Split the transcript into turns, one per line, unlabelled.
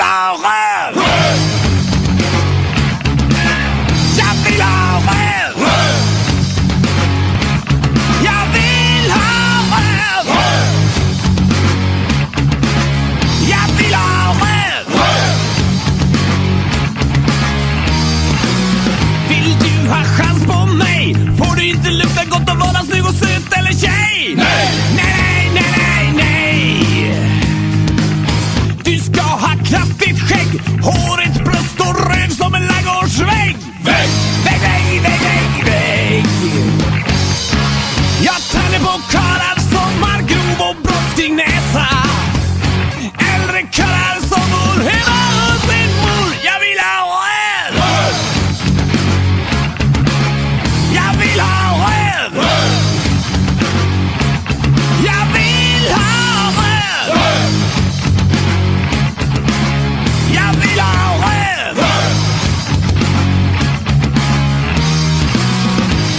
ha röv! Jag vill ha röv! Jag vill ha röv! Jag vill ha röv! Vill du ha chans på mig? Får du inte lukta gott och vara snygg och söt eller tjej? Nej! Nej, nej, nej, nej! Du ska ha kraftigt skägg, hår